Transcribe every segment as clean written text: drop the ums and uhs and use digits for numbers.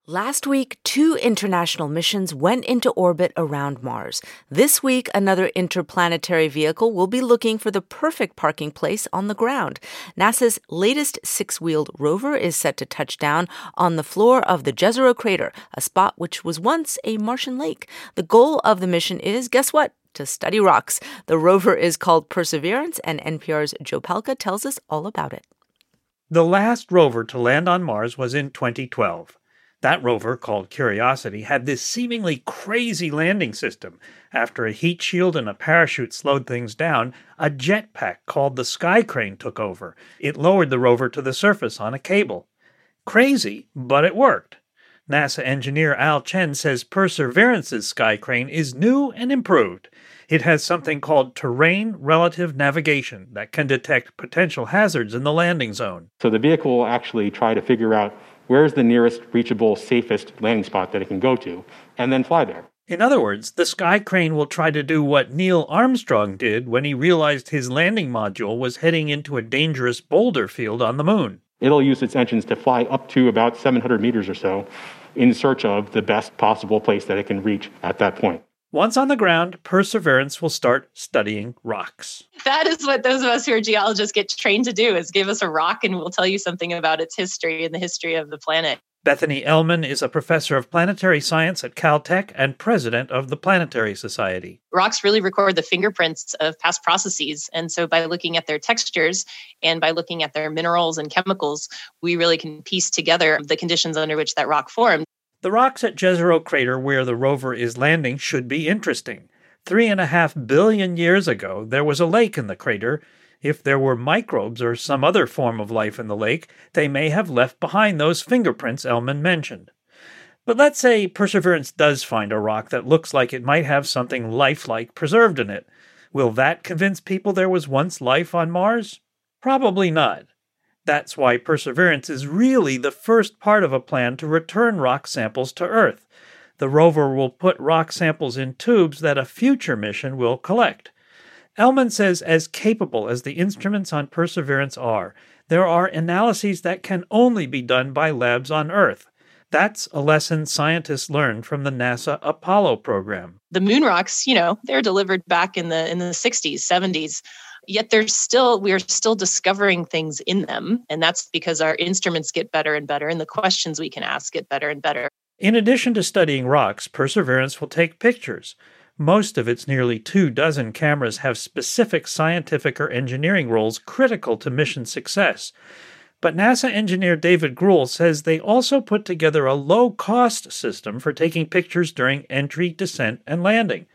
Last week, 2 international missions went into orbit around Mars. This week, another interplanetary vehicle will be looking for the perfect parking place on the ground. NASA's latest 6-wheeled rover is set to touch down on the floor of the Jezero crater, a spot which was once a Martian lake. The goal of the mission is, guess what? To study rocks. The rover is called Perseverance, and NPR's Joe Palca tells us all about it. The last rover to land on Mars was in 2012. That rover, called Curiosity, had this seemingly crazy landing system. After a heat shield and a parachute slowed things down, a jetpack called the Sky Crane took over. It lowered the rover to the surface on a cable. Crazy, but it worked. NASA engineer Al Chen says Perseverance's Sky Crane is new and improved. It has something called terrain relative navigation that can detect potential hazards in the landing zone. So the vehicle will actually try to figure out where's the nearest reachable, safest landing spot that it can go to, and then fly there. In other words, the Sky Crane will try to do what Neil Armstrong did when he realized his landing module was heading into a dangerous boulder field on the moon. It'll use its engines to fly up to about 700 meters or so in search of the best possible place that it can reach at that point. Once on the ground, Perseverance will start studying rocks. That is what those of us who are geologists get trained to do, is give us a rock and we'll tell you something about its history and the history of the planet. Bethany Ehlmann is a professor of planetary science at Caltech and president of the Planetary Society. Rocks really record the fingerprints of past processes. And so by looking at their textures and by looking at their minerals and chemicals, we really can piece together the conditions under which that rock formed. The rocks at Jezero Crater, where the rover is landing, should be interesting. 3.5 billion years ago, there was a lake in the crater. If there were microbes or some other form of life in the lake, they may have left behind those fingerprints Ehlmann mentioned. But let's say Perseverance does find a rock that looks like it might have something lifelike preserved in it. Will that convince people there was once life on Mars? Probably not. That's why Perseverance is really the first part of a plan to return rock samples to Earth. The rover will put rock samples in tubes that a future mission will collect. Ehlmann says as capable as the instruments on Perseverance are, there are analyses that can only be done by labs on Earth. That's a lesson scientists learned from the NASA Apollo program. The moon rocks, they're delivered back in the 60s, 70s. Yet we are still discovering things in them. And that's because our instruments get better and better, and the questions we can ask get better and better. In addition to studying rocks, Perseverance will take pictures. Most of its nearly 24 cameras have specific scientific or engineering roles critical to mission success. But NASA engineer David Gruhl says they also put together a low-cost system for taking pictures during entry, descent, and landing.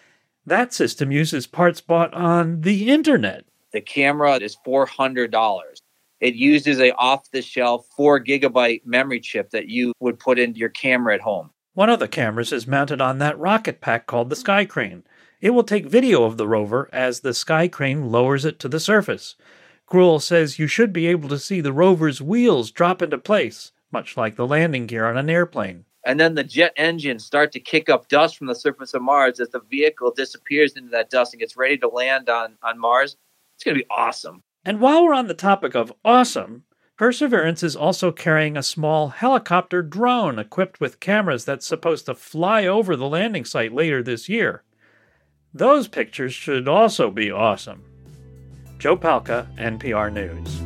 That system uses parts bought on the internet. The camera is $400. It uses an off-the-shelf 4-gigabyte memory chip that you would put into your camera at home. One of the cameras is mounted on that rocket pack called the Sky Crane. It will take video of the rover as the Sky Crane lowers it to the surface. Gruhl says you should be able to see the rover's wheels drop into place, much like the landing gear on an airplane. And then the jet engines start to kick up dust from the surface of Mars as the vehicle disappears into that dust and gets ready to land on Mars. It's going to be awesome. And while we're on the topic of awesome, Perseverance is also carrying a small helicopter drone equipped with cameras that's supposed to fly over the landing site later this year. Those pictures should also be awesome. Joe Palca, NPR News.